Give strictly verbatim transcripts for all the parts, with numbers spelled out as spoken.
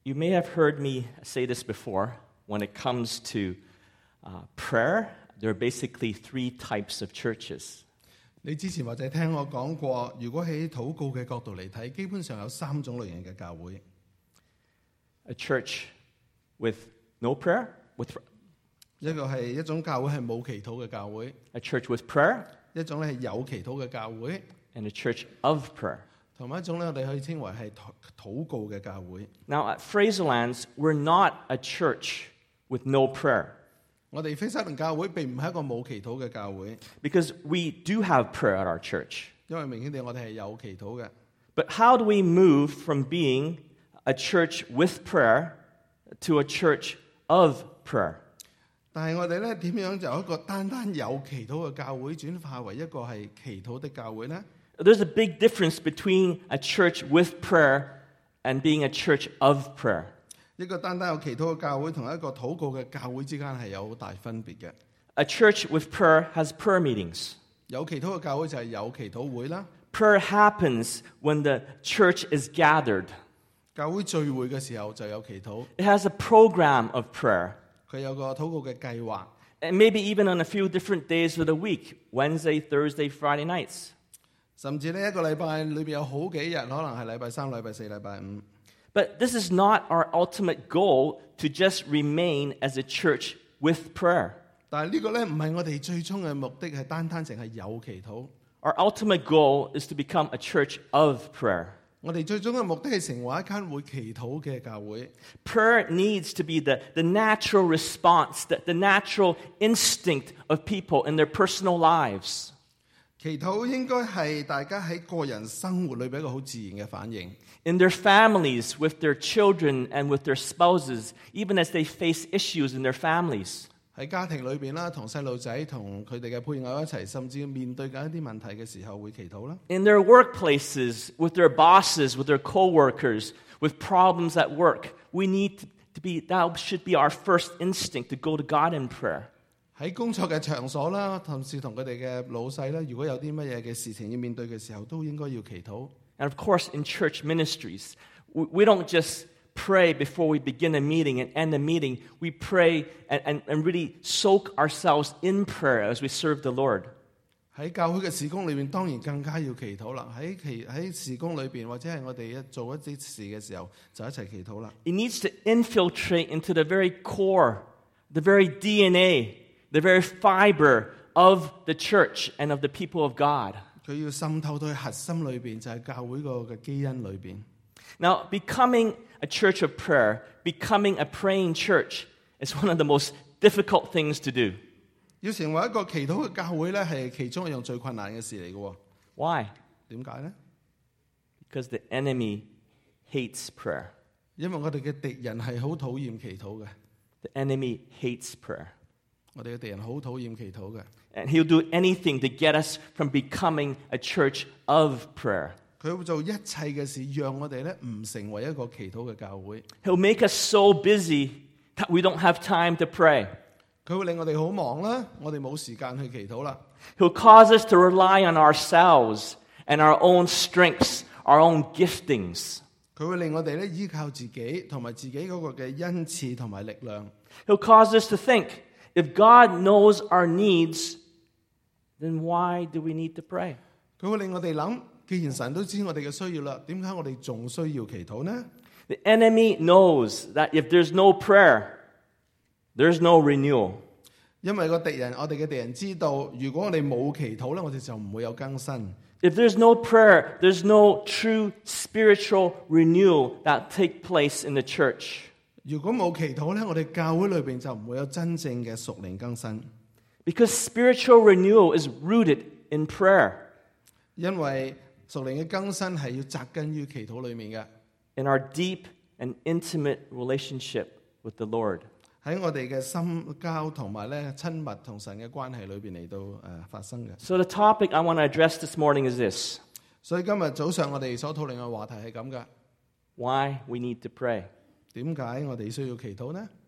you may have heard me say this before. When it comes to uh, prayer, there are basically three types of churches. 你之前或者聽我講過，如果喺禱告嘅角度嚟睇，基本上有三種類型嘅教會。 A church with no prayer, with 一個係一種教會係冇祈禱嘅教會， a church with prayer, 一種咧係有祈禱嘅教會， and a church of prayer. 同埋一種咧我哋可以稱為係禱告嘅教會。 Now, at Fraserlands, we're not a church with no prayer, 我哋菲沙倫教會並唔係一個冇祈禱嘅教會， because we do have prayer at our church. 因為明顯地我哋係有祈禱嘅。 But how do we move from being a church with prayer to a church of prayer? 但係我哋咧點樣由一個單單有祈禱嘅教會轉化為一個係祈禱的教會呢？ There's a big difference between a church with prayer and being a church of prayer. 一個單單有祈禱嘅教會同一個禱告嘅教會之間係有好大分別嘅。 A church with prayer has prayer meetings. 有祈禱嘅教會就係有祈禱會啦。 Prayer happens when the church is gathered. 教會聚會嘅時候就有祈禱， It has a program of prayer. 佢有個禱告嘅計劃， And maybe even on a few different days of the week, Wednesday, Thursday, Friday nights. 甚至呢一個禮拜裏邊有好幾日，可能係禮拜三、禮拜四、禮拜五。 But this is not our ultimate goal to just remain as a church with prayer. 但係呢個咧唔係我哋最終嘅目的，係單單淨係有祈禱。 Our ultimate goal is to become a church of prayer. 我哋最終嘅目的係成為一間會祈禱嘅教會。 Prayer needs to be the, the natural response, the, the natural instinct of people in their personal lives. 祈禱應該係大家喺個人生活裏邊一個好自然嘅反應。 In their families, with their children and with their spouses, even as they face issues in their families. 喺家庭裏邊啦，同細路仔同佢哋嘅配偶一齊，甚至面對緊一啲問題嘅時候會祈禱啦。 In their workplaces, with their bosses, with their co-workers, with problems at work, we need to be, that should be our first instinct to go to God in prayer. 喺工作嘅場所啦，同時同佢哋嘅老細啦，如果有啲乜嘢嘅事情要面對嘅時候，都應該要祈禱。 And of course, in church ministries, we, we don't just pray before we begin a meeting and end a meeting. We pray and, and, and really soak ourselves in prayer as we serve the Lord. 喺教會嘅事工裏邊，當然更加要祈禱啦。喺祈喺事工裏邊，或者係我哋一做一啲事嘅時候，就一齊祈禱啦。 It needs to infiltrate into the very core, the very D N A, the very fiber of the church and of the people of God. 佢要滲透到去核心裏邊，就係教會個嘅基因裏邊。 Now, becoming a church of prayer, becoming a praying church is one of the most difficult things to do. 要成為一個祈禱嘅教會咧，係其中一樣最困難嘅事嚟嘅。 Why? 點解咧？ Because the enemy hates prayer. 因為我哋嘅敵人係好討厭祈禱嘅， The enemy hates prayer. 我哋嘅敵人好討厭祈禱嘅。 And he'll do anything to get us from becoming a church of prayer. 佢會做一切嘅事，讓我哋咧唔成為一個祈禱嘅教會。 He'll make us so busy that we don't have time to pray. 佢會令我哋好忙啦，我哋冇時間去祈禱啦。 He'll cause us to rely on ourselves and our own strengths, our own giftings. 佢會令我哋咧依靠自己同埋自己嗰個嘅恩賜同埋力量。 He'll cause us to think, if God knows our needs, then why do we need to pray? 佢會令我哋諗，既然神都知我哋嘅需要啦，點解我哋仲需要祈禱呢？ The enemy knows that if there's no prayer, there's no renewal. 因為個敵人，我哋嘅敵人知道，如果我哋冇祈禱咧，我哋就唔會有更新。 If there's no prayer, there's no true spiritual renewal that take place in the church. 如果冇祈禱咧，我哋教會裏邊就唔會有真正嘅屬靈更新。 Because spiritual renewal is rooted in prayer. 因為屬靈嘅更新係要扎根於祈禱裏面嘅， In our deep and intimate relationship with the Lord. 喺我哋嘅深交同埋咧親密同神嘅關係裏邊嚟到誒、呃、發生嘅。 So the topic I want to address this morning is this. 所以今日早上我哋所討論嘅話題係咁嘅， Why we need to pray. 點解我哋需要祈禱呢？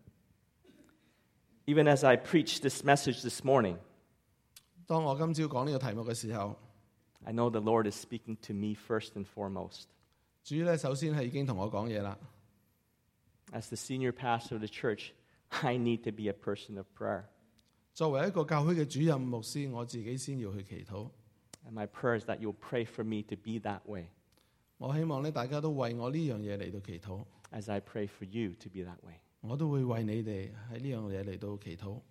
Even as I preach this message this morning, 當我今朝講呢個題目嘅時候， I know the Lord is speaking to me first and foremost. 主咧首先係已經同我講嘢啦。 As the senior pastor of the church, I need to be a person of prayer. 作為一個教會嘅主任牧師，我自己先要去祈禱。 And my prayer is that you'll pray for me to be that way, 我希望咧大家都為我呢樣嘢嚟到祈禱， as I pray for you to be that way. 我都會為你哋喺呢樣嘢嚟到祈禱。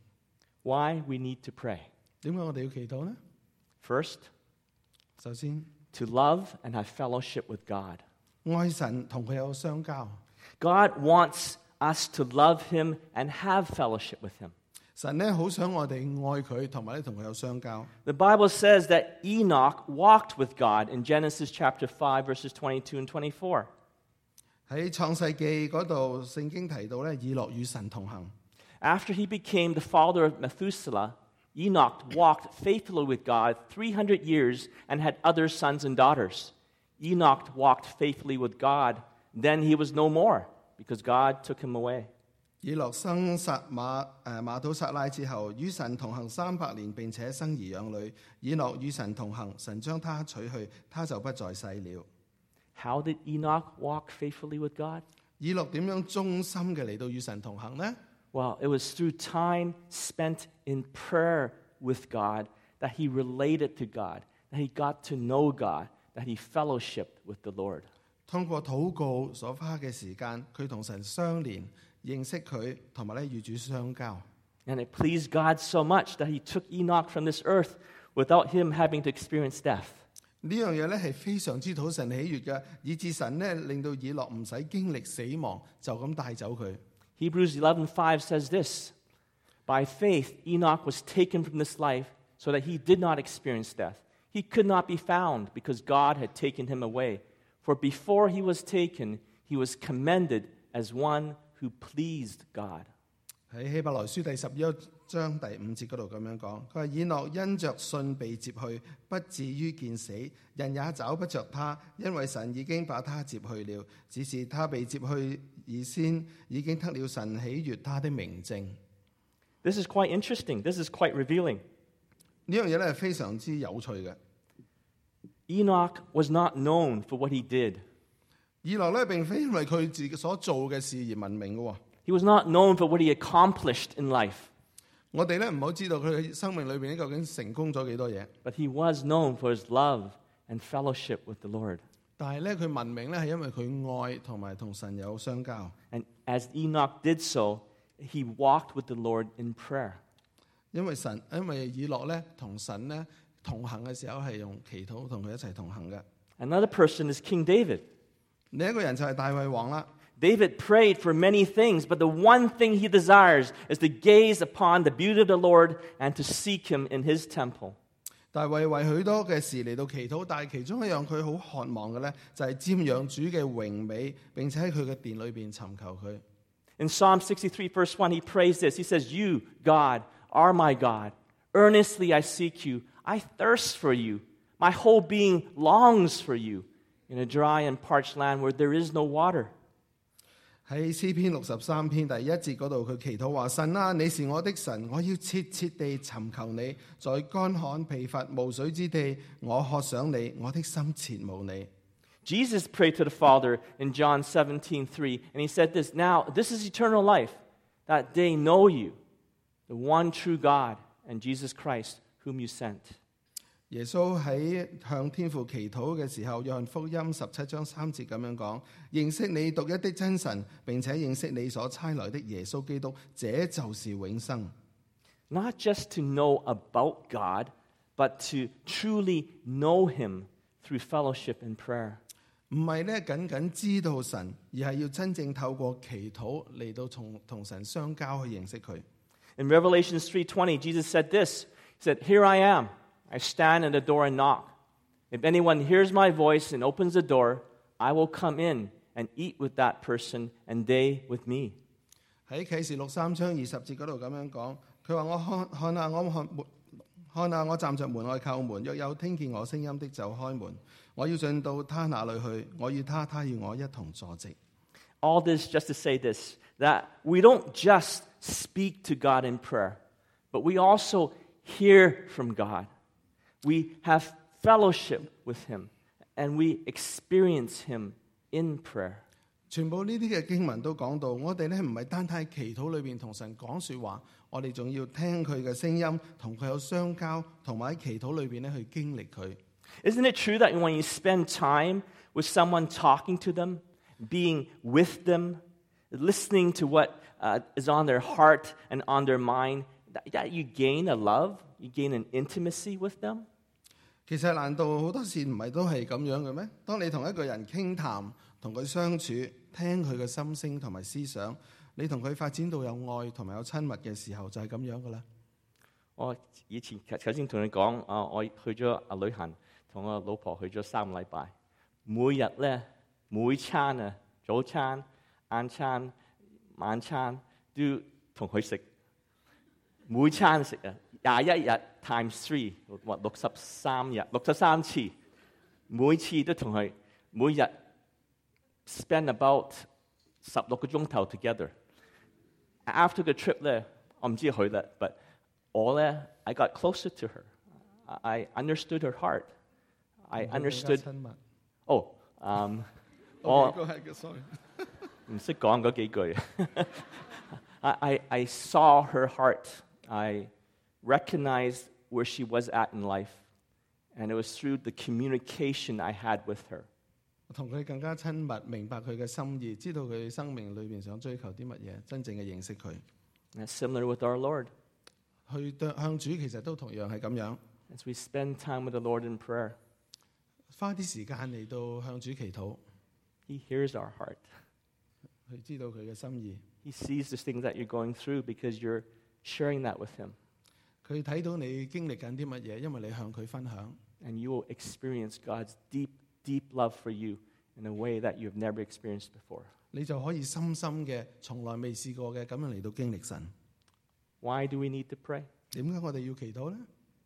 Why we need to pray? 點解我哋要祈禱呢？ First, 首先， to love and have fellowship with God. 愛神同佢有相交。 God wants us to love Him and have fellowship with Him. 神咧好想我哋愛佢，同埋咧同佢有相交。 The Bible says that Enoch walked with God in Genesis chapter five, verses twenty-two and twenty-four. 喺創世記嗰度，聖經提到咧，以諾與神同行。 After he became the father of Methuselah, Enoch walked faithfully with God three hundred years and had other sons and daughters. Enoch walked faithfully with God. Then he was no more because God took him away. 以諾生撒馬誒馬土撒拉之後，與神同行三百年，並且生兒養女。以諾與神同行，神將他取去，他就不在世了。 How did Enoch walk faithfully with God? 以諾點樣忠心嘅嚟到與神同行呢？ Well, it was through time spent in prayer with God that he related to God, that he got to know God, that he fellowshiped with the Lord. 通過禱告所花嘅時間，佢同神相連，認識佢，同埋咧與主相交。 And it pleased God so much that he took Enoch from this earth without him having to experience death. 呢樣嘢咧係非常之討神喜悅嘅，以致神咧令到以諾唔使經歷死亡，就咁帶走佢。 Hebrews eleven five says this, By faith Enoch was taken from this life so that he did not experience death. He could not be found because God had taken him away. For before he was taken, he was commended as one who pleased God. 喺希伯來書第十一章第五節嗰度咁樣講，佢話以諾因着信被接去，不至於見死，人也找不着他，因為神已經把他接去了。只是他被接去以先，已經得了神喜悅他的明證。 This is quite interesting. This is quite revealing. 呢樣嘢咧係非常之有趣嘅。 Enoch was not known for what he did. 以諾咧並非因為佢自己所做嘅事而聞名嘅喎。 He was not known for what he accomplished in life. 我哋咧唔好知道佢嘅生命裏邊究竟成功咗幾多嘢。 But he was known for his love and fellowship with the Lord. 但係咧佢聞名咧係因為佢愛同埋同神有相交。 And as Enoch did so, he walked with the Lord in prayer. 因為神，因為以諾咧同神咧同行嘅時候係用祈禱同佢一齊同行嘅。 Another person is King David. 另一個人就係大衛王啦。 David prayed for many things, but the one thing he desires is to gaze upon the beauty of the Lord and to seek him in his temple. 大衛為許多嘅事嚟到祈禱，但係其中一樣佢好渴望嘅咧，就係瞻仰主嘅榮美，並且喺佢嘅殿裏邊尋求佢。 In Psalm sixty-three, verse one, he prays this. He says, You, God, are my God. Earnestly I seek you. I thirst for you. My whole being longs for you in a dry and parched land where there is no water. 喺詩篇六十三篇第一節嗰度，佢祈禱話：神啊，你是我的神，我要切切地尋求你，在乾旱疲乏無水之地，我渴想你，我的心切慕你。 Jesus prayed to the Father in John seventeen three, and he said this, Now this is eternal life, that they know you, the one true God, and Jesus Christ, whom you sent. 耶穌喺向天父祈禱嘅時候，約翰福音十七章三節咁樣講：認識你獨一的真神，並且認識你所差來的耶穌基督，這就是永生。 Not just to know about God, but to truly know him through fellowship and prayer. 唔係咧僅僅知道神，而係要真正透過祈禱嚟到同同神相交去認識佢。 In Revelation three twenty, Jesus said this. He said, Here I am. I stand at the door and knock. If anyone hears my voice and opens the door, I will come in and eat with that person and they with me. 喺啟示錄三章二十節嗰度咁樣講，佢話：我看看下我看看下我站着門外叩門，若有聽見我聲音的就開門，我要進到他那裏去，我與他，他與我一同坐席。 All this just to say this, that we don't just speak to God in prayer, but we also hear from God. We have fellowship with him, and we experience him in prayer. 全部呢啲嘅經文都講到，我哋咧唔係單單喺祈禱裏邊同神講説話，我哋仲要聽佢嘅聲音，同佢有相交，同埋喺祈禱裏邊咧去經歷佢。 Isn't it true that when you spend time with someone, talking to them, being with them, listening to what uh, is on their heart and on their mind, that, that you gain a love, you gain an intimacy with them? 其實難道好多時唔係都係咁樣嘅咩？當你同一個人傾談，同佢相處，聽佢嘅心聲同埋思想，你同佢發展到有愛同埋有親密嘅時候，就係咁樣噶啦。 我以前頭先同你講，啊，我去咗啊旅行，同我老婆去咗三個禮拜，每日咧每餐啊，早餐、晏餐、晚餐都同佢食，每餐食啊，廿一日 times three， 或六十三日，六十三次，每次都同佢，每日 spend about 十六個鐘頭 together。After the trip 咧，我唔知佢啦，but 我咧 I got closer to her. I understood her heart. I understood. 哦，嗯，我唔識講嗰幾句。I I I saw her heart. I recognized where she was at in life, and it was through the communication I had with her. 同佢更加親密，明白佢嘅心意，知道佢生命裏邊想追求啲乜嘢，真正嘅認識佢。 That's similar with our Lord. 去向主其實都同樣係咁樣。 As we spend time with the Lord in prayer, 花啲時間嚟到向主祈禱。 He hears our heart. 佢知道佢嘅心意。 He sees the things that you're going through because you're sharing that with Him. 佢睇到你經歷緊啲乜嘢，因為你向佢分享。 And you will experience God's deep, deep love for you in a way that you've never experienced before. 你就可以深深嘅，從來未試過嘅咁樣嚟到經歷神。 Why do we need to pray? 點解我哋要祈禱呢？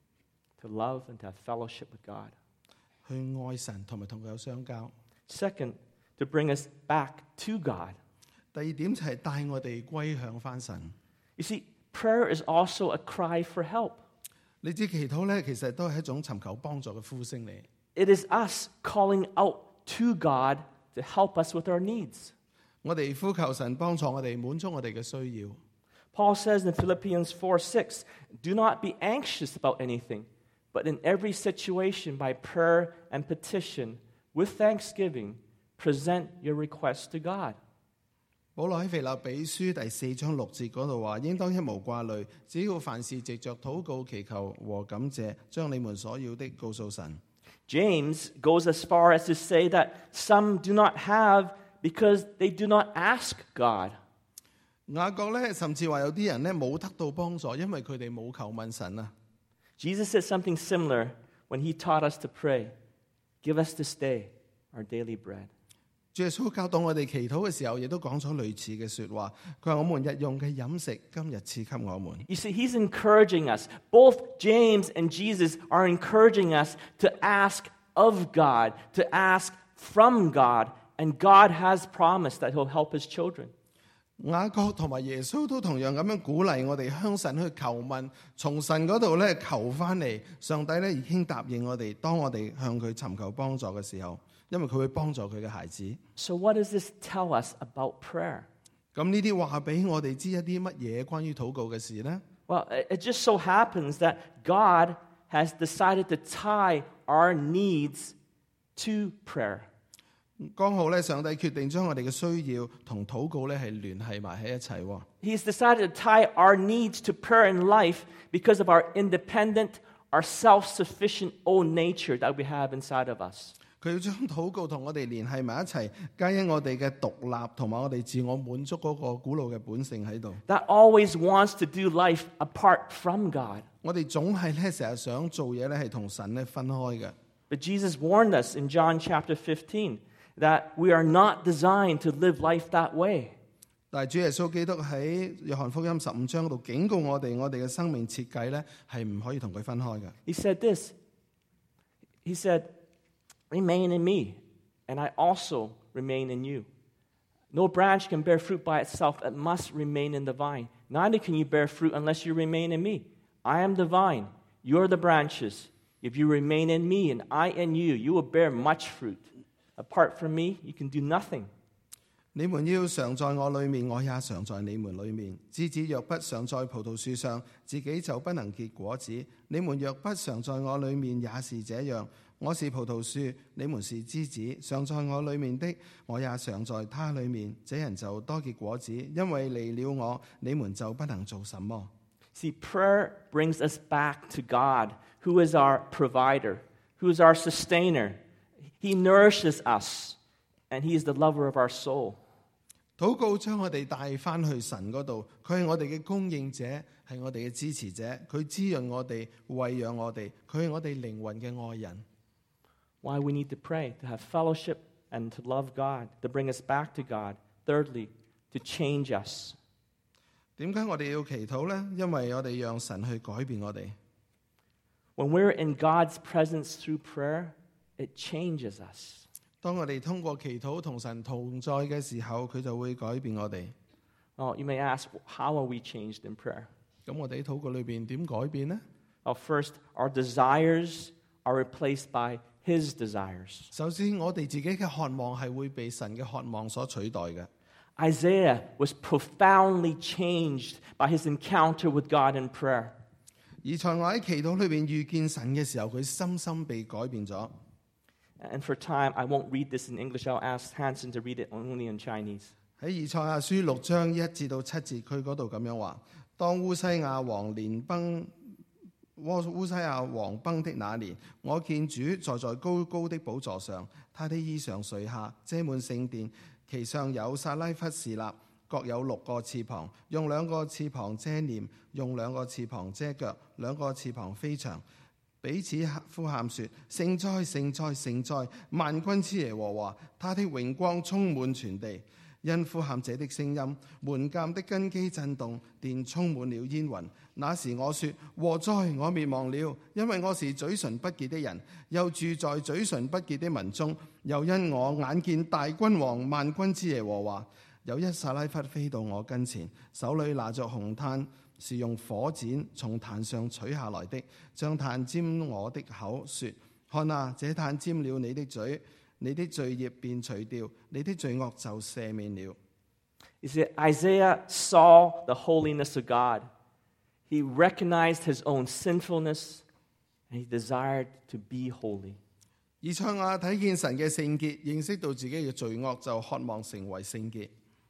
To love and to have fellowship with God. 去愛神同埋同佢有相交。 Second, to bring us back to God. 第二點就係帶我哋歸向翻神。 You see, prayer is also a cry for help. 你知祈禱咧，其實都係一種尋求幫助嘅呼聲嚟。 It is us calling out to God to help us with our needs. 我哋呼求神幫助我哋，滿足我哋嘅需要。 Paul says in Philippians four six, do not be anxious about anything, but in every situation by prayer and petition, with thanksgiving, present your requests to God. 保羅喺腓立比書第四章六節嗰度話：應當一無掛慮，只要凡事藉着禱告、祈求和感謝，將你們所要的告訴神。 James goes as far as to say that some do not have because they do not ask God. 雅各咧甚至話有啲人咧冇得到幫助，因為佢哋冇求問神啊。 Jesus said something similar when he taught us to pray. Give us this day our daily bread. 主耶穌教導我哋祈禱嘅時候，亦都講咗類似嘅說話。佢話：我們日用嘅飲食，今日賜給我們。 You see, he's encouraging us. Both James and Jesus are encouraging us to ask of God, to ask from God, and God has promised that he'll help his children. 雅各同埋耶穌都同樣咁樣鼓勵我哋向神去求問，從神嗰度咧求翻嚟。上帝咧已經答應我哋，當我哋向佢尋求幫助嘅時候，因為佢會幫助佢嘅孩子。 So what does this tell us about prayer? 咁呢啲話俾我哋知一啲乜嘢關於禱告嘅事呢？ Well, it just so happens that God has decided to tie our needs to prayer. 剛好咧，上帝決定將我哋嘅需要同禱告咧係聯繫埋喺一齊。 He's decided to tie our needs to prayer in life because of our independent, our self-sufficient own nature that we have inside of us. 佢要將禱告同我哋聯繫埋一齊，加因我哋嘅獨立同埋我哋自我滿足嗰個古老嘅本性喺度。 That always wants to do life apart from God. 我哋總係咧成日想做嘢咧係同神咧分開嘅。 But Jesus warned us in John chapter fifteen that we are not designed to live life that way. 但係主耶穌基督喺約翰福音十五章度警告我哋，我哋嘅生命設計咧係唔可以同佢分開嘅。 He said this. He said, "Remain in me, and I also remain in you. No branch can bear fruit by itself; it must remain in the vine. Neither can you bear fruit unless you remain in me. I am the vine; you are the branches. If you remain in me, and I in you, you will bear much fruit. Apart from me, you can do nothing." 你們要常在我裏面，我也常在你們裏面。枝子若不常在葡萄樹上，自己就不能結果子。你們若不常在我裏面，也是這樣。我是葡萄樹，你們是枝子。常在我裏面的，我也常在他裏面。這人就多結果子，因為離了我，你們就不能做什麼。 See, prayer brings us back to God, who is our provider, who is our sustainer. He nourishes us, and He is the lover of our soul. 禱告將我哋帶翻去神嗰度，佢係我哋嘅供應者，係我哋嘅支持者，佢滋潤我哋，餵養我哋，佢係我哋靈魂嘅愛人。 Why we need to pray, to have fellowship and to love God, to bring us back to God. Thirdly, to change us. 點解我哋要祈禱呢？因為我哋讓神去改變我哋。 When we're in God's presence through prayer, it changes us. 當我哋通過祈禱同神同在嘅時候，佢就會改變我哋。 Oh, you may ask, how are we changed in prayer? 咁我哋喺禱告裏邊點改變呢？ Well, first, our desires are replaced by His desires. 首先，我哋自己嘅渴望係會被神嘅渴望所取代嘅。 Isaiah was profoundly changed by his encounter with God in prayer. 以賽亞喺祈禱裏邊遇見神嘅時候，佢深深被改變咗。 And for time, I won't read this in English. I'll ask Hanson to read it only in Chinese. 喺以賽亞書六章一至到七節，佢嗰度咁樣話：當烏西亞王年崩，烏西亞王崩的那年，我見主坐在高高的寶座上，他的衣裳垂下，遮滿聖殿。其上有撒拉弗侍立，各有六個翅膀，用兩個翅膀遮臉，用兩個翅膀遮腳，兩個翅膀飛翔，彼此呼喊說：聖哉，聖哉，聖哉！萬軍之耶和華，他的榮光充滿全地。因呼喊者的聲音，門檻的根基震動，殿充滿了煙雲。那時我說：禍哉，我滅亡了，因為我是嘴唇不潔的人，又住在嘴唇不潔的民中。又因我眼見大君王萬軍之耶和華，有一撒拉弗飛到我跟前，手裏拿着紅炭，是用火剪從壇上取下來的，將炭沾我的口，說：看啊，這炭沾了你的嘴。你的罪孽便除掉，你的罪惡就赦免了。 You see, Isaiah saw the holiness of God. He recognized his own sinfulness, and he desired to be holy. 以賽亞睇見神嘅聖潔，認識到自己嘅罪惡，就渴望成為聖潔。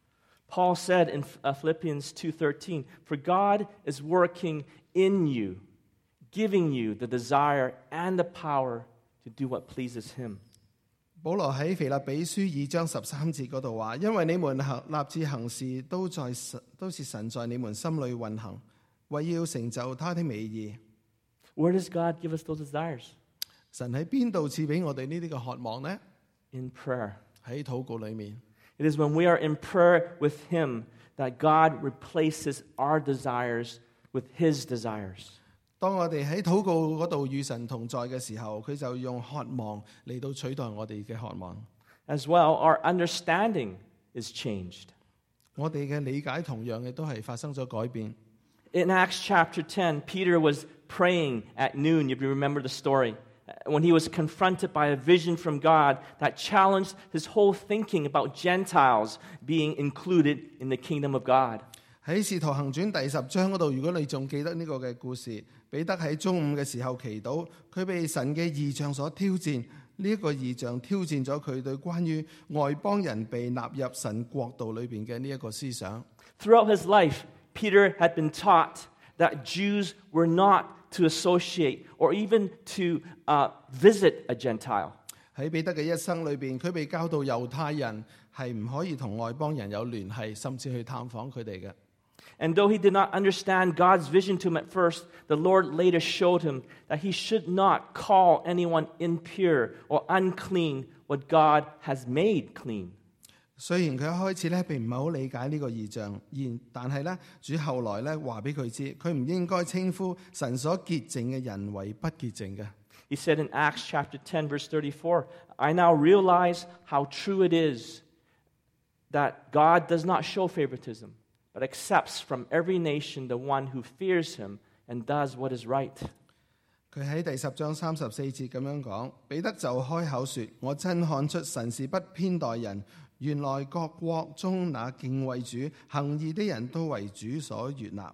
Paul said in Philippians two thirteen, "For God is working in you, giving you the desire and the power to do what pleases Him." 保羅喺腓立比書二章十三節嗰度話：因為你們行立志行事，都在神都是神在你們心裏運行，為要成就他的美意。 Where does God give us those desires? 神喺邊度賜俾我哋呢啲嘅渴望呢？ In prayer. 喺禱告裏面。 It is when we are in prayer with Him that God replaces our desires with His desires. 當我哋喺禱告嗰度與神同在嘅時候，佢就用渴望嚟到取代我哋嘅渴望。 As well, our understanding is changed. 我哋嘅理解同樣嘅都係發生咗改變。 In Acts chapter ten, Peter was praying at noon, if you remember the story, when he was confronted by a vision from God that challenged his whole thinking about Gentiles being included in the kingdom of God. 喺《使徒行傳》第十章嗰度，如果你仲記得呢個嘅故事，彼得喺中午嘅時候祈禱，佢被神嘅異象所挑戰。呢、這、一個異象挑戰咗佢對關於外邦人被納入神國度裏邊嘅呢一個思想。 Throughout his life, Peter had been taught that Jews were not to associate or even to uh, visit a Gentile. 喺彼得嘅一生裏邊，佢被教導猶太人係唔可以同外邦人有聯繫，甚至去探訪佢哋嘅。 And though he did not understand God's vision to him at first, the Lord later showed him that he should not call anyone impure or unclean what God has made clean. 雖然佢一開始咧並唔係好理解呢個異象，然但係咧主後來咧話俾佢知，佢唔應該稱呼神所潔淨嘅人為不潔淨嘅。 He said in Acts chapter ten, verse thirty-four, "I now realize how true it is that God does not show favoritism, but accepts from every nation the one who fears him and does what is right." 佢喺第十章三十四節咁樣講，彼得就開口說：我真看出神是不偏待人，原來各國中那敬畏主、行義的人都為主所悅納。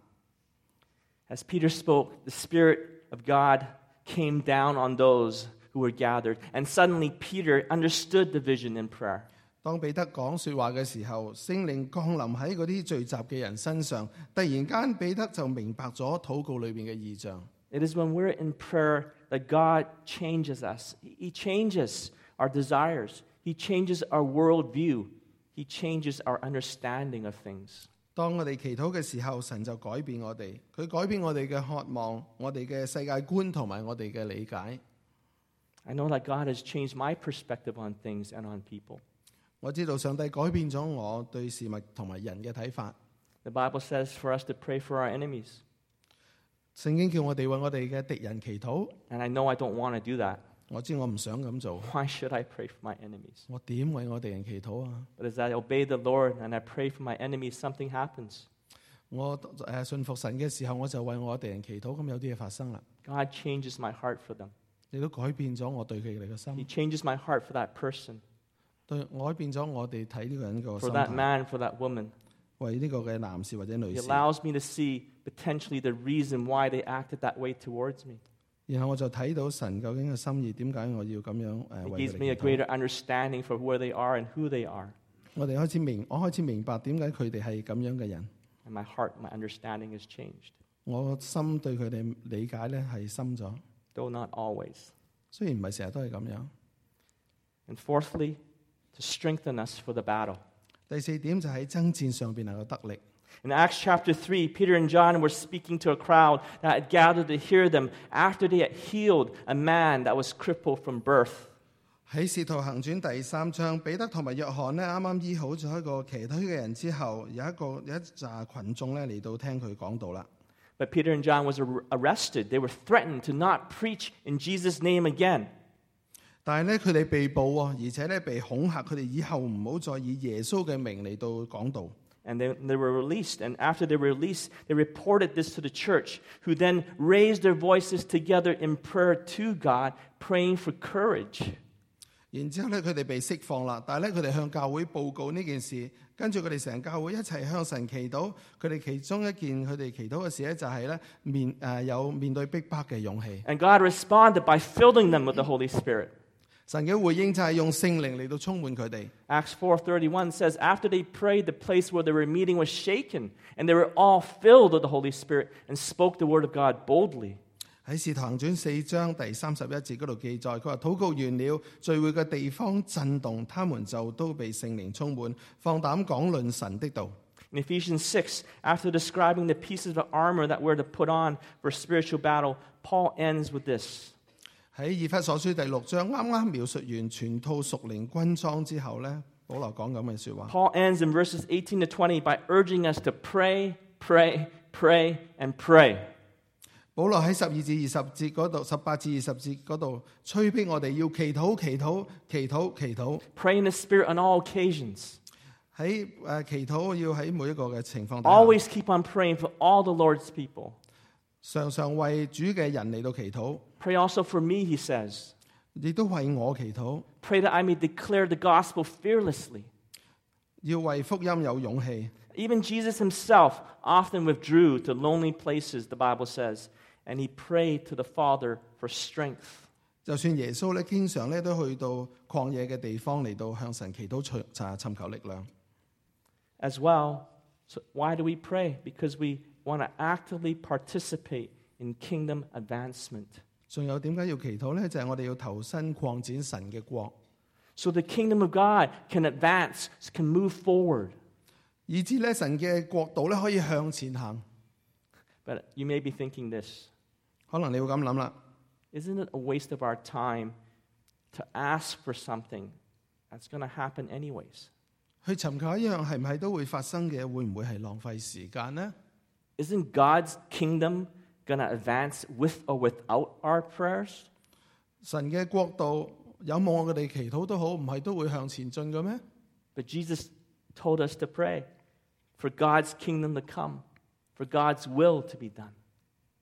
As Peter spoke, the Spirit of God came down on those who were gathered, and suddenly Peter understood the vision in prayer. 當彼得講說話嘅時候，聖靈降臨喺嗰啲聚集嘅人身上，突然間彼得就明白咗禱告裏面嘅異象。 It is when we're in prayer that God changes us. He changes our desires. He changes our worldview. He changes our understanding of things. 當我哋祈禱嘅時候，神就改變我哋，佢改變我哋嘅渴望、我哋嘅世界觀同埋我哋嘅理解。 I know that God has changed my perspective on things and on people. 我知道上帝改變咗我對事物同埋人嘅睇法。 The Bible says for us to pray for our enemies. 聖經叫我哋為我哋嘅敵人祈禱。 And I know I don't want to do that. 我知我唔想咁做。 Why should I pray for my enemies? 我點為我敵人祈禱啊？ But as I obey the Lord and I pray for my enemies, something happens. 我誒信服神嘅時候，我就為我敵人祈禱，咁有啲嘢發生啦。 God changes my heart for them. 你都改變咗我對佢哋嘅 He 心， changes my heart for that person, 對改變咗我哋睇呢個人嘅 for 心 that 態， man, for that woman. 為呢個嘅男士或者女 He 士。 allows me to see potentially the reason why they acted that way towards me. 然後我就睇到神究竟嘅心意，點解我要咁樣誒 It 為 gives 佢 me a 哋祈禱 greater understanding for where they are and who they are. 我哋開始明，我開始明白點解佢哋係咁樣嘅人。 And my heart, my understanding has changed, 我心對佢哋理解咧係深咗， though not always. 雖然唔係成日都係咁樣。 And fourthly, to strengthen us for the battle. 第四點就喺爭戰上邊能夠得力。 In Acts chapter three, Peter and John were speaking to a crowd that had gathered to hear them after they had healed a man that was crippled from birth. 喺《使徒行傳》第三章，彼得同埋約翰呢啱啱醫好咗一個騎腿嘅人之後，有一個有一紮群眾咧嚟到聽佢講道啦。 But Peter and John was ar- arrested. They were threatened to not preach in Jesus' name again. 但係咧，佢哋被捕喎，而且咧被恐嚇，佢哋以後唔好再以耶穌嘅名嚟到講道。 And they, they were released. And after they were released, they reported this to the church, who then raised their voices together in prayer to God, praying for courage. 然之後咧，佢哋被釋放啦，但係咧，佢哋向教會報告呢件事，跟住佢哋成教會一齊向神祈禱。佢哋其中一件佢哋祈禱嘅事咧，就係咧面誒有面對逼迫嘅勇氣。 And God responded by filling them with the Holy Spirit. 神嘅回應就係用聖靈嚟到充滿佢哋。 Acts four thirty-one says, after they prayed, the place where they were meeting was shaken, and they were all filled with the Holy Spirit and spoke the word of God boldly. 喺《使徒行傳》四章第三十一節嗰度記載，佢話禱告完了，聚會嘅地方震動，他們就都被聖靈充滿，放膽講論神的道。 In Ephesians six, after describing the pieces of armor that we're to put on for spiritual battle, Paul ends with this. 喺以弗所書第六章啱啱描述完全套屬靈軍裝之後咧，保羅講咁嘅説話。 Paul ends in verses eighteen to twenty by urging us to pray, pray, pray, and pray. 保羅喺十二至二十節嗰度，十八至二十節嗰度催逼我哋要祈禱、祈禱、祈禱、祈禱。 Pray in the Spirit on all occasions. 喺誒祈禱要喺每一個嘅情況底下， Always keep on praying for all the Lord's people. 常常為主嘅人嚟到祈禱， Pray also for me, he says. 亦都為我祈禱， Pray that I may declare the gospel fearlessly. 要為福音有勇氣。 Even Jesus himself often withdrew to lonely places, the Bible says, and he prayed to the Father for strength. 就算耶穌咧，經常咧都去到曠野嘅地方嚟到向神祈禱尋尋求力量。 As well, so why do we pray? Because we want to actively participate in kingdom advancement. 仲有點解要祈禱呢？就係、是、我哋要投身擴展神嘅國， So the kingdom of God can advance, can move forward. 以致咧神嘅國度咧可以向前行。 But you may be thinking this, 可能你會咁諗啦， isn't it a waste of our time to ask for something that's going to happen anyways? 去尋求一樣係唔係都會發生嘅，會唔會係浪費時間呢？ Isn't God's kingdom going to advance with or without our prayers? 神嘅國度有冇我哋祈禱都好，唔係都會向前進嘅咩？ But Jesus told us to pray for God's kingdom to come, for God's will to be done.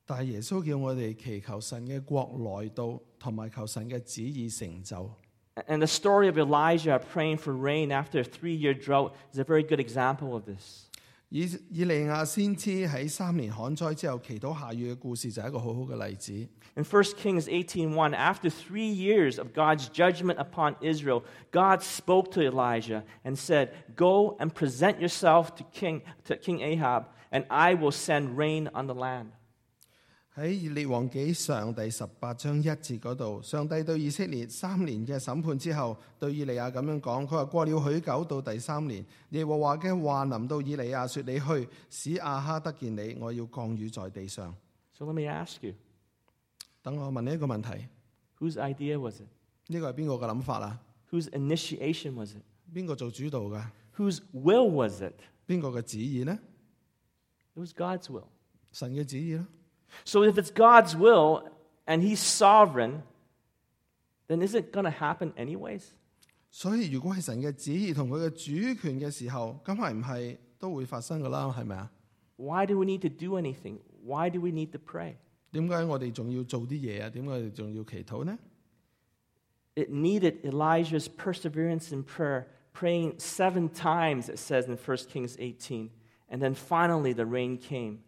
但係耶穌叫我哋祈求神嘅國來到，同埋求神嘅旨意成就。 And the story of Elijah praying for rain after a three-year drought is a very good example of this. 以以利亞先知喺三年旱災之後祈禱下雨嘅故事就係一個好好嘅例子。 In First Kings eighteen one, after three years of God's judgment upon Israel, God spoke to Elijah and said, "Go and present yourself to King to King Ahab, and I will send rain on the land." 喺列王紀上第十八章一節嗰度，上帝對以色列三年嘅審判之後，對以利亞咁樣講，佢話過了許久，到第三年，耶和華嘅話臨到以利亞說：你去，使亞哈得見你，我要降雨在地上。 So let me ask you, 等我問你一個問題， whose idea was it? 呢個係邊個嘅諗法啊？ Whose initiation was it? 邊個做主導㗎？ Whose will was it? 邊個嘅旨意呢？ It was God's will. 神嘅旨意啦。 So if it's God's will and He's sovereign, then is it going to happen anyways? 所以如果係神嘅旨意同佢嘅主權嘅時候，咁係唔係都會發生㗎啦？係咪啊？ Why do we need to do anything? Why do we need to pray? 點解我哋仲要做啲嘢啊？點解我哋仲要祈禱呢？ It needed Elijah's perseverance in prayer, praying seven times, it says in First Kings eighteen. And then finally the rain came,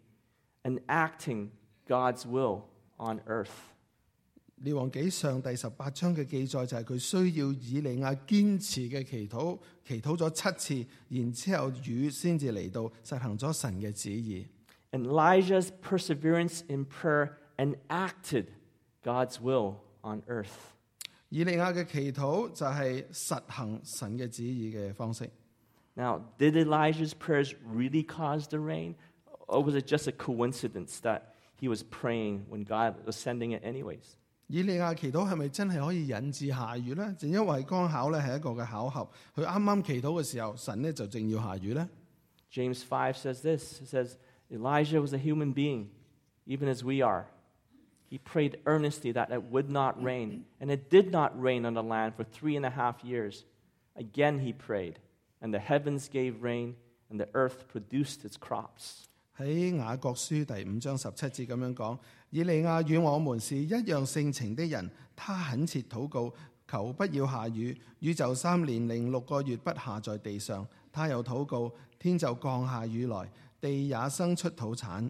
enacting God's will on earth. 列王紀上第十八章嘅記載就係佢需要以利亞堅持嘅祈禱，祈禱咗七次，然之後雨先至嚟到，實行咗神嘅旨意。 And Elijah's perseverance in prayer enacted God's will on earth. 以利亞嘅祈禱就係實行神嘅旨意嘅方式。 Now, did Elijah's prayers really cause the rain? Or was it just a coincidence that he was praying when God was sending it anyways? 以利亞祈禱係咪真係可以引致下雨呢？正因為剛巧咧係一個嘅巧合，佢啱啱祈禱嘅時候，神咧就正要下雨呢。 James five says this. It says, Elijah was a human being, even as we are. He prayed earnestly that it would not rain, and it did not rain on the land for three and a half years. Again he prayed, and the heavens gave rain, and the earth produced its crops. 喺雅各書第五章十七節咁樣講，以利亞與我們是一樣性情的人，他懇切禱告，求不要下雨，雨就三年零六個月不下在地上。他又禱告，天就降下雨來，地也生出土產。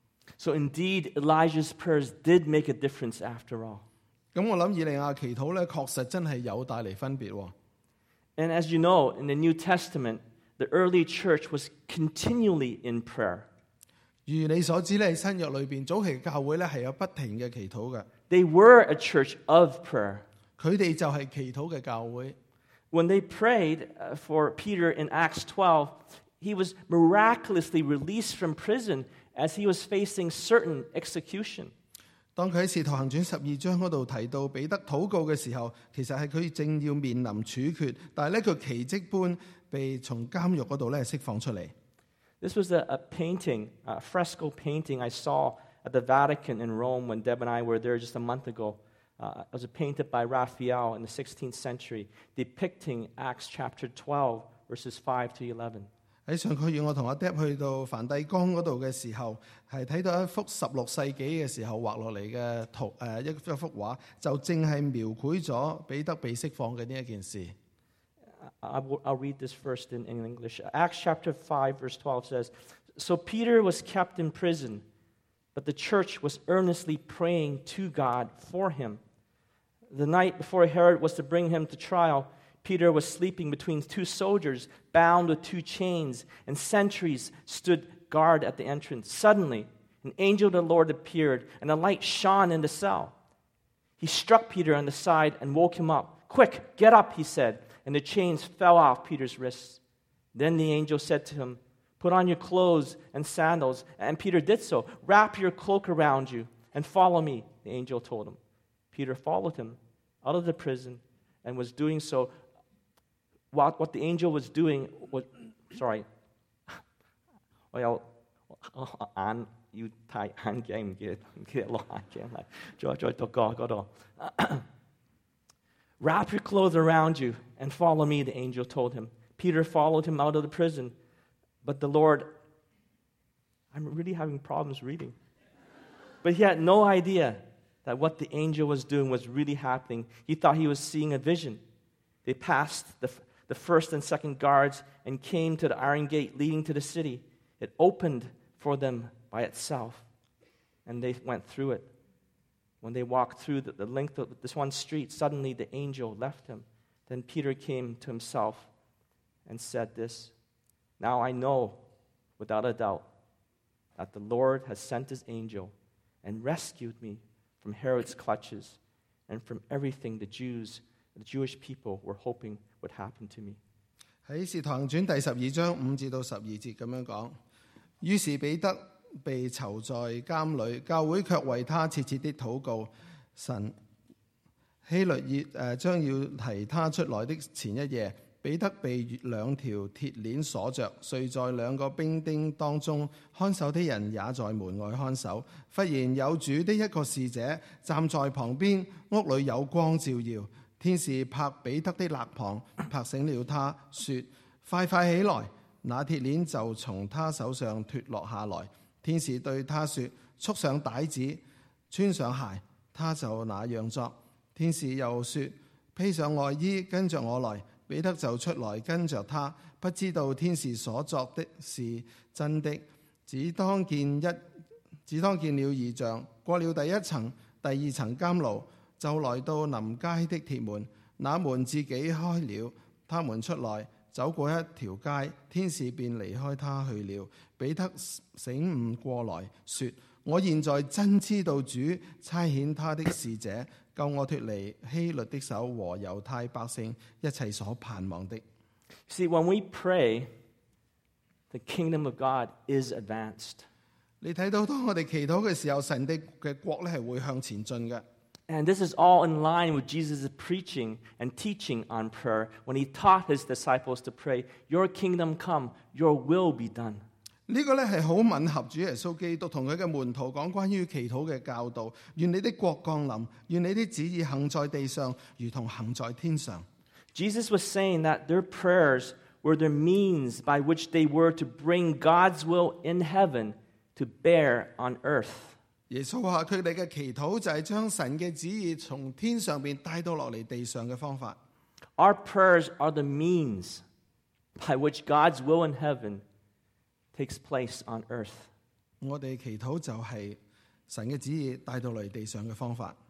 So indeed, Elijah's prayers did make a difference after all. 咁我諗以利亞祈禱咧，確實真係有帶嚟分別。 And as you know, in the New Testament, the early church was continually in prayer. 如你所知咧，新約裏邊早期教會咧係有不停嘅祈禱嘅。 They were a church of prayer. 佢哋就係祈禱嘅教會。 When they prayed for Peter in Acts twelve, he was miraculously released from prison as he was facing certain execution. 當佢喺《使徒行傳》十二章嗰度提到彼得禱告嘅時候，其實係佢正要面臨處決，但係咧佢奇蹟般被從監獄嗰度咧釋放出嚟。 This was a, a painting, a fresco painting I saw at the Vatican in Rome when Deb and I were there just a month ago. Uh, it was painted by Raphael in the sixteenth century, depicting Acts chapter twelve, verses five to eleven. 喺上個月我同阿 Deb 去到梵蒂岡嗰度嘅時候，係睇到一幅十六世紀嘅時候畫落嚟嘅圖，誒、呃、一一幅畫，就正係描繪咗彼得被釋放嘅呢一件事。 I'll, I'll read this first in, in English. Acts chapter five, verse twelve says, So Peter was kept in prison, but the church was earnestly praying to God for him. The night before Herod was to bring him to trial, Peter was sleeping between two soldiers, bound with two chains, and sentries stood guard at the entrance. Suddenly, an angel of the Lord appeared, and a light shone in the cell. He struck Peter on the side and woke him up. Quick, get up, he said, and the chains fell off Peter's wrists. Then the angel said to him, Put on your clothes and sandals. And Peter did so. Wrap your cloak around you and follow me, the angel told him. Peter followed him out of the prison and was doing so. What, what the angel was doing was, sorry, 我有眼要戴眼鏡唔記得唔記得攞眼鏡嚟，再再讀過嗰度。Wrap your clothes around you and follow me, the angel told him. Peter followed him out of the prison. But the Lord, I'm really having problems reading. But he had no idea that what the angel was doing was really happening. He thought he was seeing a vision. They passed the, the first and second guards and came to the iron gate leading to the city. It opened for them by itself, and they went through it. When they walked through the, the length of this one street, suddenly the angel left him. Then Peter came to himself and said this, "Now I know without a doubt that the Lord has sent his angel and rescued me from Herod's clutches and from everything the Jews, the Jewish people were hoping would happen to me." 喺《使徒行傳》第十二章五至到十二節咁樣講，於是彼得被囚在監裏，教會卻為他切切的禱告。神希律誒將要提他出來的前一夜，彼得被兩條鐵鏈鎖着，睡在兩個兵丁當中，看守的人也在門外看守。忽然有主的一個使者站在旁邊，屋裏有光照耀。天使拍彼得的肋旁，拍醒了他，說：快快起來！那鐵鏈就從他手上脱落下來。天使對他說：束上帶子，穿上鞋。他就那樣作。天使又說：披上外衣，跟着我來。彼得就出來跟着他，不知道天使所作的是真的，只當見一只當見了異象。過了第一層、第二層監牢，就來到臨街的鐵門，那門自己開了，他們出來走過一條街，天使便離開他去了。彼得醒悟過來，說：我現在真知道主差遣他的使者，救我脱離希律的手和猶太百姓一切所盼望的。 See, when we pray, the kingdom of God is advanced. 你睇到當我哋祈禱嘅時候，神的嘅國咧係會向前進嘅。 And this is all in line with Jesus' preaching and teaching on prayer when he taught his disciples to pray, "Your kingdom come, your will be done." 呢個咧係好吻合主耶穌基督同佢嘅門徒講關於祈禱嘅教導。願你的國降臨，願你的旨意行在地上，如同行在天上。 Jesus was saying that their prayers were the means by which they were to bring God's will in heaven to bear on earth. 耶穌話佢哋嘅祈禱就係將神嘅旨意從天上邊帶到落嚟地上嘅方法。 Our prayers are the means by which God's will in heaven takes place on earth. 我哋祈禱就係神嘅旨意帶到嚟地上嘅方法。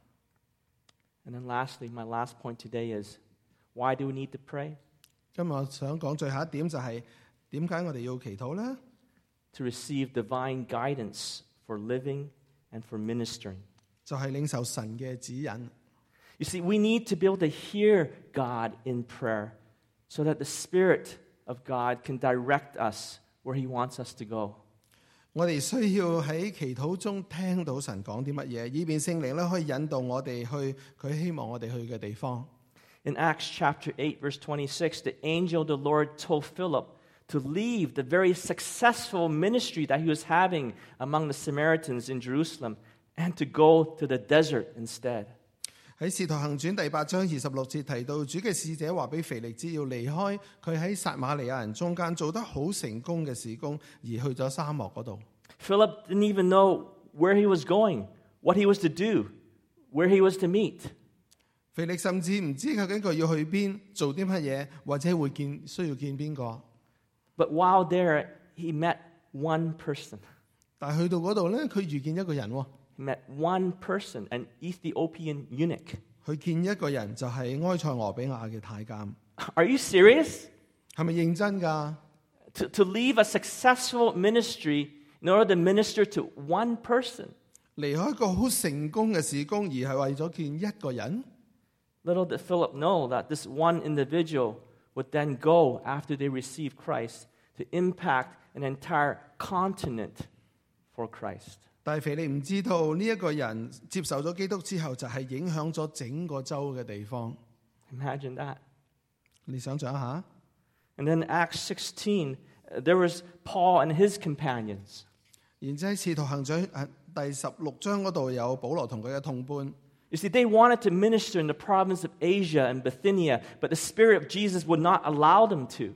And then lastly, my last point today is, why do we need to pray? 今日我想講最後一點就係點解我哋要祈禱呢？ To receive divine guidance for living and for ministering. 就係領受神嘅指引。 You see, we need to be able to hear God in prayer so that the Spirit of God can direct us where He wants us to go. 我哋需要喺祈禱中聽到神講啲乜嘢，以便聖靈咧可以引導我哋去佢希望我哋去嘅地方。 In Acts chapter eight, verse twenty-six, the angel of the Lord told Philip to leave the very successful ministry that he was having among the Samaritans in Jerusalem and to go to the desert instead. 喺《使徒行傳》第八章二十六節提到，主嘅使者話俾腓力知要離開佢喺撒瑪利亞人中間做得好成功嘅事工，而去咗沙漠嗰度。 Philip didn't even know where he was going, what he was to do, where he was to meet. 腓力甚至唔知究竟佢要去邊，做啲乜嘢，或者會見需要見邊個。 But while there, he met one person. 但係去到嗰度咧，佢遇見一個人喎。 He met one person, an Ethiopian eunuch. 佢見一個人就係埃塞俄比亞嘅太監。 Are you serious? 係咪認真㗎？ To, to leave a successful ministry in order to minister to one person. 離開一個好成功嘅事工，而係為咗見一個人。 Little did Philip know that this one individual would then go after they received Christ to impact an entire continent for Christ. 但係腓力唔知道呢一個人接受咗基督之後，就係影響咗整個州嘅地方。 Imagine that. 你想象一下。 And then Acts sixteen, there was Paul and his companions. 然之後喺《使徒行傳》第十六章嗰度有保羅同佢嘅同伴。 You see, they wanted to minister in the province of Asia and Bithynia, but the Spirit of Jesus would not allow them to.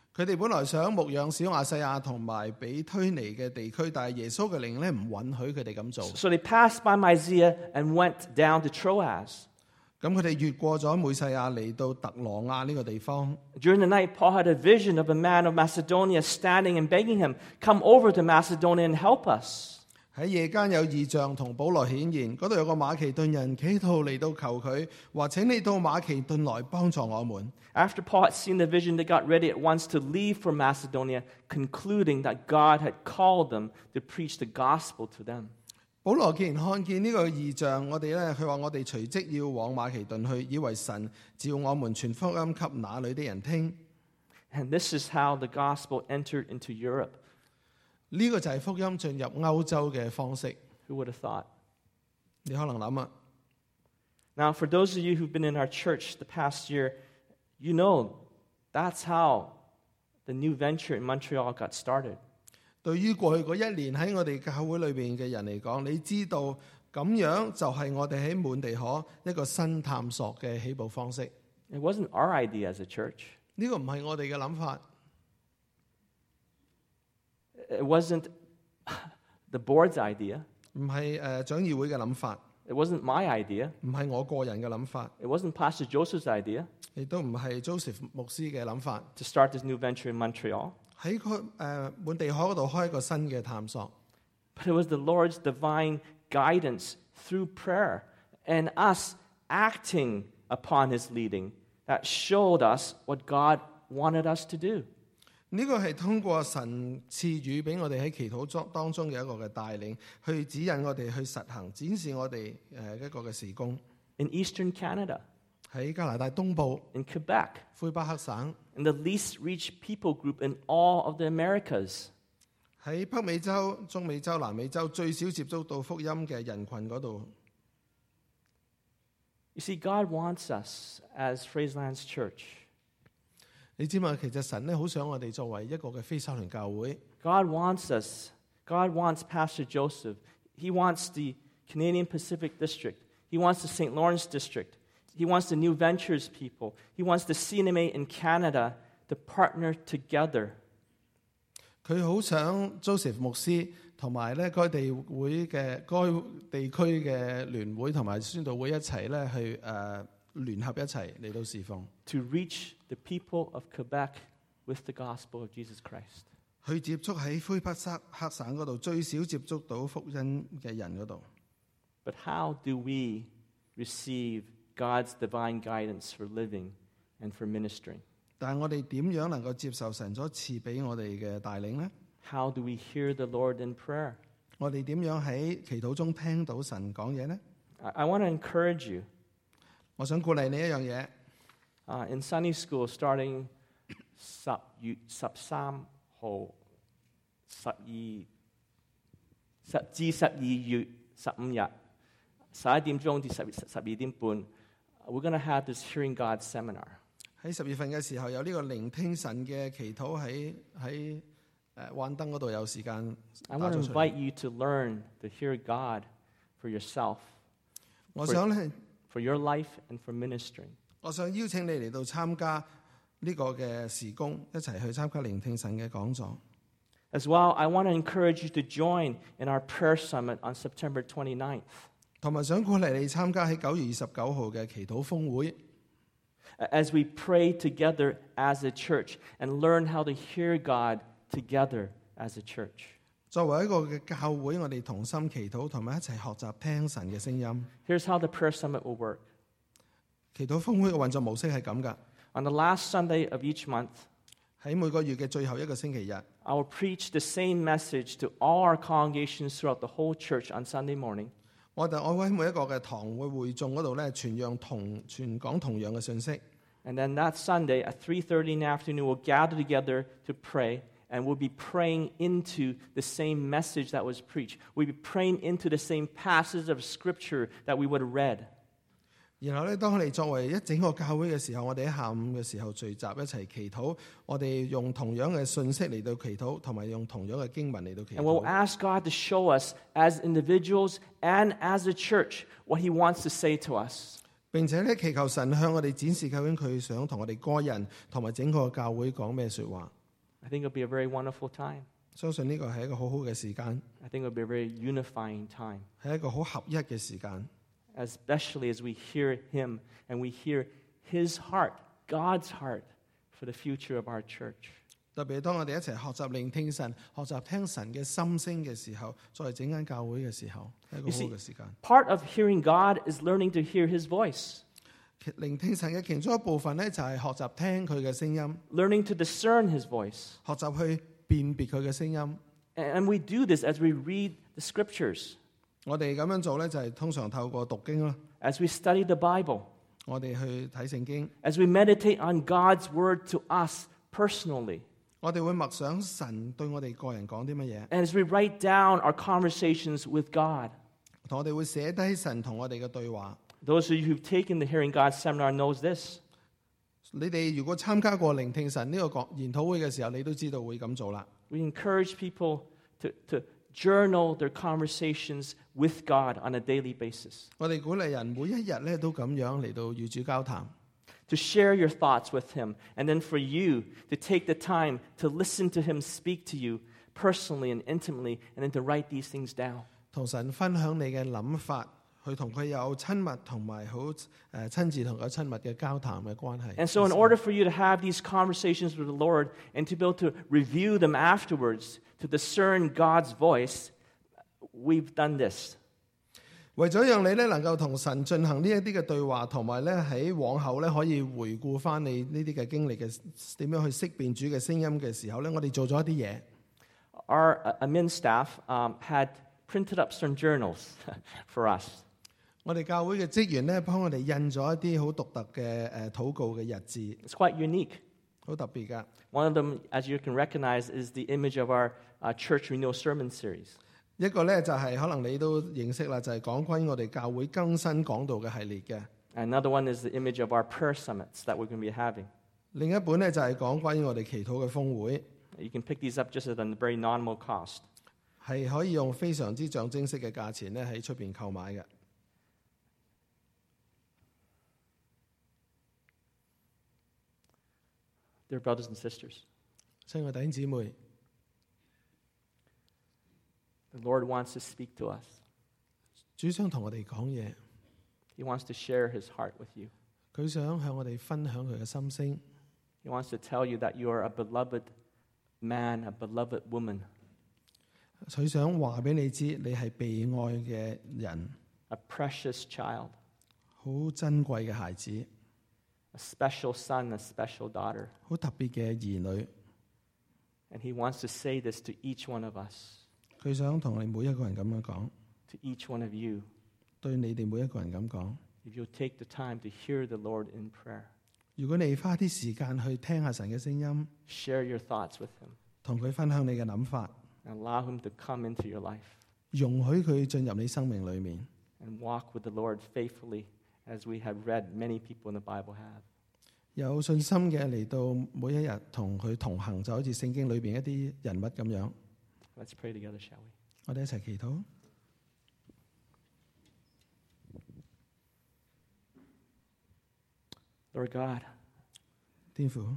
佢哋本來想牧養小亞細亞同埋比推尼嘅地區，但係耶穌嘅靈咧唔允許佢哋咁做。 So they passed by Mysia and went down to Troas. 咁佢哋越過咗美西亞嚟到特羅亞呢個地方。 During the night, Paul had a vision of a man of Macedonia standing and begging him, "Come over to Macedonia and help us." 喺夜間有異象同保羅顯現，嗰度有個馬其頓人企圖嚟到求佢，話請你到馬其頓來幫助我們。 After Paul had seen the vision, they got ready at once to leave for Macedonia, concluding that God had called them to preach the gospel to them. 保羅既然看見呢個異象，我哋咧佢話我哋隨即要往馬其頓去，以為神召我們傳福音給那裏的人聽。 And this is how the gospel entered into Europe. 呢個就係福音進入歐洲嘅方式。 Who would have thought? 你可能諗啊。 Now, for those of you who've been in our church the past year, you know that's how the new venture in Montreal got started. 對於過去嗰一年喺我哋教會裏邊嘅人嚟講，你知道咁樣就係我哋喺滿地可一個新探索嘅起步方式。 It wasn't our idea as a church. 呢個唔係我哋嘅諗法， It wasn't the board's idea. 唔係誒長議會嘅諗法， It wasn't my idea. 唔係我個人嘅諗法， It wasn't Pastor Joseph's idea 亦都唔係 Joseph 牧師嘅諗法。 to start this new venture in Montreal. 喺個誒滿地可嗰度開一個新嘅探索， But it was the Lord's divine guidance through prayer and us acting upon His leading that showed us what God wanted us to do. 呢個係通過神賜予俾我哋喺祈禱中當中嘅一個嘅帶領，去指引我哋去實行，展示我哋誒一個嘅事工。 In Eastern Canada, 喺加拿大東部 in Quebec, 魁北克省， in the least reached people group in all of the Americas, 喺北美洲、中美洲、南美洲最少接觸到福音嘅人群嗰度。 You see, God wants us as Fraserlands Church. 你知嘛？其實神咧好想我哋作為一個嘅非沙倫教會。 God wants us. God wants Pastor Joseph. He wants the Canadian Pacific District. He wants the Saint Lawrence District. He wants the New Ventures people. He wants the C N M A in Canada to partner together. 佢好想 Joseph 牧師同埋咧該地會嘅該地區嘅聯會同埋宣道會一齊咧去誒、呃、聯合一齊嚟到侍奉， to reach the people of Quebec with the gospel of Jesus Christ. 去接觸喺魁北克省嗰度最少接觸到福音嘅人嗰度。 But how do we receive God's divine guidance for living and for ministering? 但係我哋點樣能夠接受神所賜俾我哋嘅帶領呢？ How do we hear the Lord in prayer? 我哋點樣喺祈禱中聽到神講嘢呢？ I, I want to encourage you. 我想鼓勵你一樣嘢。 Uh, in Sunday school, starting 十月十三號、十二十至十二月十五日，十一點鐘至十十二點半 we're going to have this Hearing God seminar. 喺十月份嘅時候有呢個聆聽神嘅祈禱喺喺誒幻燈嗰度有時間 I 打 want to 咗出嚟。 invite you to learn to hear God for yourself, 我想咧， for your life and for ministering. 我想邀請你嚟到參加呢個嘅事工，一齊去參加聆聽神嘅講座。 As well, I want to encourage you to join in our prayer summit on September twenty-ninth. 同埋想鼓勵你參加喺九月二十九號嘅祈禱峰會， As we pray together as a church and learn how to hear God together as a church. 作為一個嘅教會，我哋同心祈禱，同埋一齊學習聽神嘅聲音。 Here's how the prayer summit will work. 祈禱峰會嘅運作模式係咁噶， On the last Sunday of each month, 喺每個月嘅最後一個星期日， I will preach the same message to all our congregations throughout the whole church on Sunday morning. 我哋我會喺每一個嘅堂會會眾嗰度咧，傳揚同傳講同樣嘅信息。 And then that Sunday at three thirty in the afternoon, we'll gather together to pray, and we'll be praying into the same message that was preached. We'll be praying into the same passage of Scripture that we would have read. 然後咧，當我哋作為一整個教會嘅時候，我哋喺下午嘅時候聚集一齊祈禱，我哋用同樣嘅信息嚟到祈禱，同埋用同樣嘅經文嚟到祈 And we'll 禱。 ask God to show us as individuals and as a church what He wants to say to us. 並且咧祈求神向我哋展示究竟佢想同我哋個人同埋整個教會講咩説話。 I think it'll be a very wonderful time. 相信呢個係一個好好嘅時間， I think it'll be a very unifying time, 係一個好合一嘅時間。 especially as we hear him and we hear his heart, God's heart, for the future of our church. 特別當我哋一齊學習聆聽神、學習聽神嘅心聲嘅時候，作為整間教會嘅時候，係一個好好嘅時間。 Part of hearing God is learning to hear his voice, 聆聽神嘅其中一部分咧，就係學習聽佢嘅聲音， learning to discern his voice. 學習去辨別佢嘅聲音。 And we do this as we read the scriptures, 我哋咁樣做咧，就係通常透過讀經啦， as we study the Bible, 我哋去睇聖經， as we meditate on God's word to us personally, 我哋會默想神對我哋個人講啲乜嘢， and as we write down our conversations with God. 同我哋會寫低神同我哋嘅對話。 Those of you who've taken the Hearing God seminar knows this. 你哋如果參加過聆聽神呢個講研討會嘅時候，你都知道會咁做啦。 We encourage people to, to journal their conversations with God on a daily basis, 我哋鼓勵人每一日咧都咁樣嚟到與主交談， to share your thoughts with Him, and then for you to take the time to listen to Him speak to you personally and intimately, and then to write these things down. 同神分享你嘅諗法，去同佢有親密同埋好誒親自同佢親密嘅交談嘅關係。 And so, in order for you to have these conversations with the Lord and to be able to review them afterwards, to discern God's voice, we've done this. 為咗讓你咧能夠同神進行呢一啲嘅對話，同埋咧喺往後咧可以回顧翻你呢啲嘅經歷嘅點樣去識辨主嘅聲音嘅時候咧，我哋做咗一啲嘢。 Our uh, admin staff um, had printed up some journals for us. 我哋教會嘅職員咧幫我哋印咗一啲好獨特嘅誒禱告嘅日誌， It's quite unique. 好特別噶。 One of them, as you can recognize, is the image of our uh, Church Renewal Sermon Series. 一個咧就係、是、可能你都認識啦，就係、是、講關於我哋教會更新講道嘅系列嘅。 Another one is the image of our prayer summits that we're going to be having. 另一本咧就係、是、講關於我哋祈禱嘅峰會， You can pick these up just at a very nominal cost. 係可以用非常之象徵式嘅價錢咧喺出邊購買嘅。 Dear brothers and sisters, 親愛弟兄姊妹， the Lord wants to speak to us. 主想同我哋講嘢， He wants to share His heart with you. 佢想向我哋分享佢嘅心聲， He wants to tell you that you are a beloved man, a beloved woman, 佢想話俾你知，你係被愛嘅人， a precious child, 好珍貴嘅孩子， a special son, a special daughter. 好特別嘅兒女。 And He wants to say this to each one of us, 佢想同你每一個人咁樣講， to each one of you. 對你哋每一個人咁講。 If you'll take the time to hear the Lord in prayer, 如果你花啲時間去聽下神嘅聲音， share your thoughts with Him, 同佢分享你嘅諗法， and allow Him to come into your life, 容許佢進入你生命裏面， and walk with the Lord faithfully, as we have read many people in the Bible have. 有信心嘅嚟到每一日同佢同行，就好似聖經裏邊一啲人物咁樣。 Let's pray together, shall we? 我哋一齊祈禱。 Lord God, 天父，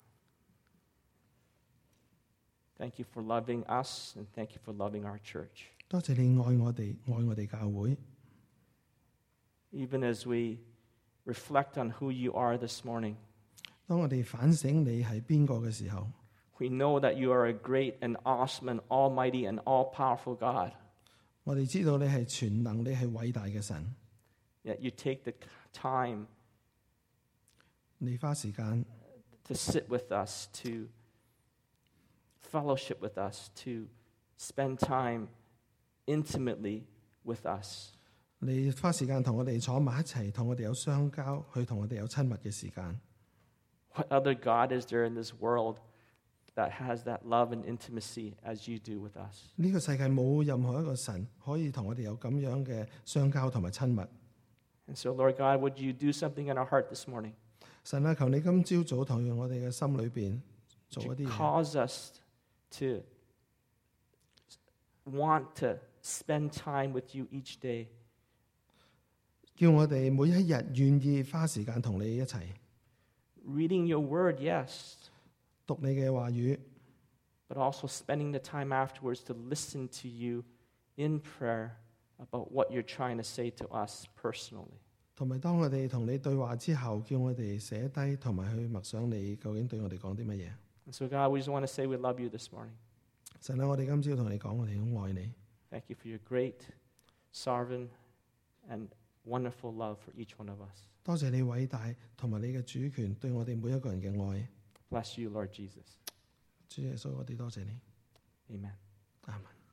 thank you for loving us, and thank you for loving our church. 多謝你愛我哋，愛我哋教會。 Even as we reflect on who you are this morning, 當我哋反省你係邊個嘅時候， we know that you are a great and awesome and almighty and all-powerful God. 我哋知道你係全能，你係偉大嘅神。 Yet you take the time 你花時間 to sit with us, to fellowship with us, to spend time intimately with us. 你花時間同我哋坐埋一齊，同我哋有相交，去同我哋有親密嘅時間。 What other God is there in this world that has that love and intimacy as you do with us? 呢個世界冇任何一個神可以同我哋有咁樣嘅相交同埋親密。 And so, Lord God, would you do something in our heart this morning? 神啊，求你今朝早同我哋嘅心裏邊做一 Would 啲 you 嘢， cause us to want to spend time with you each day, 叫我哋每一日願意花時間同你一齊 reading your word, yes, 讀你嘅話語， but also spending the time afterwards to listen to you in prayer about what you're trying to say to us personally. 同埋當我哋同你對話之後，叫我哋寫低同埋去默想你究竟對我哋講啲乜嘢。 And so, God, we just want to say we love you this morning. 神啊，我哋今朝同你講，我哋好愛你。 Thank you for your great, sovereign, and wonderful love for each one of us. 多謝你偉大同埋你嘅主權對我哋每一個人嘅愛。 Bless you, Lord Jesus. 主耶穌，我哋多謝你。 Amen. 阿們。